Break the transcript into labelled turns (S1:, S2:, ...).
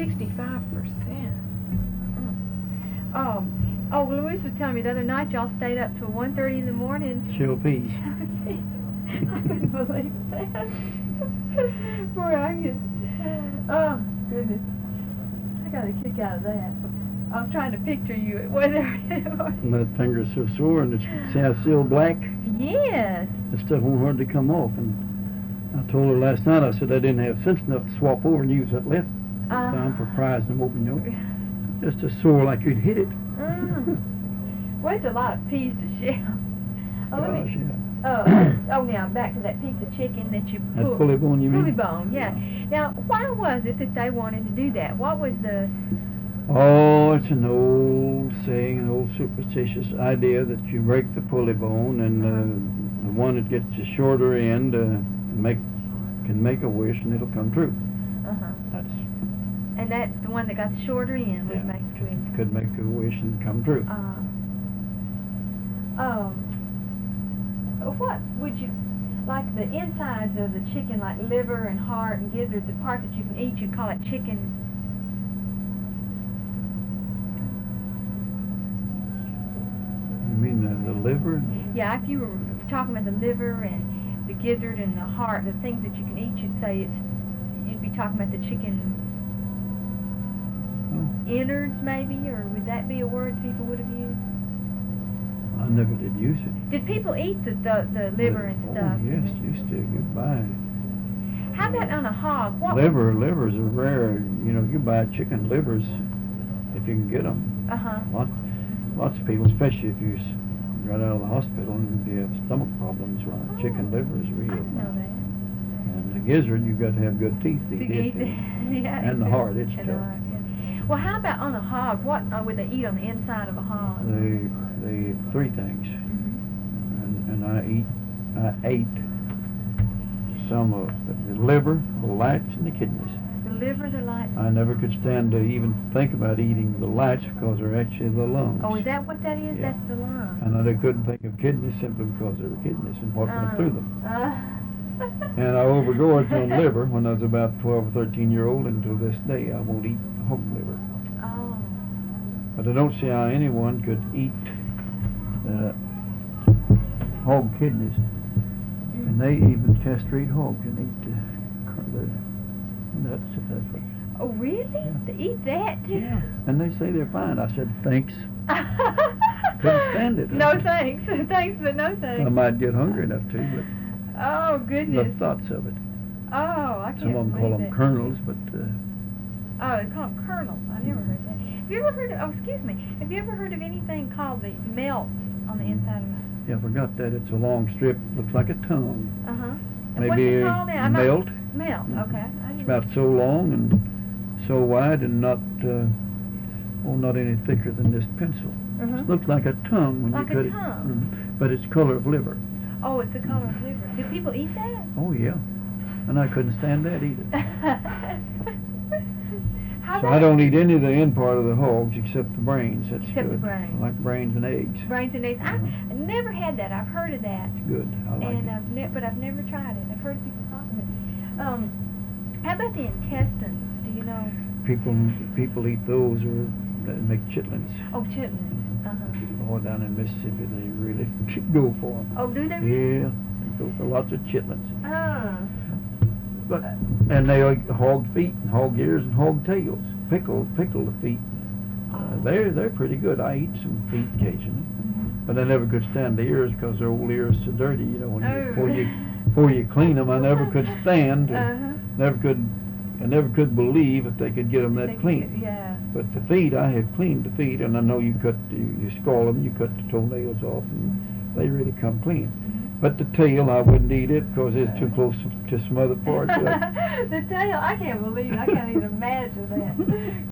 S1: 65%. Oh, Louise was telling me the other night y'all stayed up till 1:30 in the morning.
S2: Chill peas.
S1: I couldn't believe that. Boy, oh, goodness. I got a kick out of that. I was trying to picture you at whatever it was.
S2: My finger's so sore, and it's, see how it's still black?
S1: Yes.
S2: The stuff won't hardly come off. And I told her last night, I said I didn't have sense enough to swap over and use that left time for prying them open, you know. Just a sore like you'd hit it.
S1: Well, it's a lot of peas to shell.
S2: Gosh,
S1: Now back to that piece of chicken that you
S2: that pulley bone, you mean?
S1: Pulley bone, yeah. Now, why was it that they wanted to do that? What was the...
S2: Oh, it's an old saying, an old superstitious idea that you break the pulley bone, and the one that gets the shorter end can make a wish, and it'll come true.
S1: And that's the one that got the shorter end would make a wish.
S2: Could make a wish and come true.
S1: What would you like the insides of the chicken, like liver and heart and gizzard, the part that you can eat? You call it chicken.
S2: You mean the liver?
S1: Yeah, if you were talking about the liver and the gizzard and the heart, the things that you can eat, you'd say you'd be talking about the chicken innards, maybe, or would that be a word people would have used?
S2: I never did use it.
S1: Did people eat the liver and stuff?
S2: Oh, yes, used to. You'd buy.
S1: How about on a hog?
S2: Livers are rare. You know, you buy chicken livers if you can get them. Lots of people, especially if you got out of the hospital and if you have stomach problems, chicken liver is real.
S1: I didn't know that.
S2: And the gizzard, you've got to have good teeth to eat it. And the heart, it's tough.
S1: Well, how about on a hog? What would they eat on the inside of a hog?
S2: The three things. And I ate some of the liver, the lights, and the kidneys.
S1: The liver, the lights.
S2: I never could stand to even think about eating the lights because they're actually the lungs.
S1: Oh, is that what that is?
S2: Yeah.
S1: That's the lungs.
S2: And I couldn't think of kidneys simply because they were kidneys and what went through them. And I overgorged on liver when I was about 12 or 13-year-old, and to this day I won't eat hog liver.
S1: Oh.
S2: But I don't see how anyone could eat hog kidneys. And they even castrate hogs and eat the nuts, if that's what.
S1: Oh, really?
S2: Yeah.
S1: To eat that too?
S2: Yeah. And they say they're fine. I said, thanks. Couldn't stand it.
S1: No thanks. Thanks, but no thanks.
S2: I might get hungry enough to, but
S1: oh, goodness.
S2: the thoughts of it.
S1: Oh, I can't
S2: Some of them call them kernels, but...
S1: oh, they call them kernels. I never heard that. Have you ever heard of, have you ever heard of anything called the melts on the inside of it?
S2: Yeah, I forgot that. It's a long strip, looks like a tongue.
S1: And
S2: Maybe
S1: what's it called now?
S2: melt.
S1: Melt, okay.
S2: It's about so long and so wide and not any thicker than this pencil. It looks like a tongue when
S1: like
S2: you cut
S1: a tongue.
S2: But it's color of liver.
S1: Oh, it's the color of liver. Do people eat that?
S2: Oh, yeah. And I couldn't stand that either. So I don't eat any of the end part of the hogs except the brains. That's
S1: except
S2: good.
S1: The brains.
S2: I like brains and eggs.
S1: Brains and eggs. I've never had that. I've heard of that.
S2: It's good. I like
S1: it. But I've never tried it. I've heard people talk about it. How about the intestines? Do you know?
S2: People eat those or that make chitlins.
S1: Oh, chitlins.
S2: Oh, down in Mississippi, they really go for them.
S1: Oh, do they really?
S2: Yeah, they go for lots of chitlins.
S1: But
S2: and they eat hog feet and hog ears and hog tails. Pickle the feet. They're pretty good. I eat some feet occasionally, but I never could stand the ears because their old ears so dirty. You know, before you clean them, I never could stand. I never could believe that they could get them that clean.
S1: Yeah.
S2: But the feet, I have cleaned the feet, and I know you scald them, you cut the toenails off, and they really come clean. But the tail, I wouldn't eat it because it's too close to some other parts.
S1: The tail, I can't even imagine that.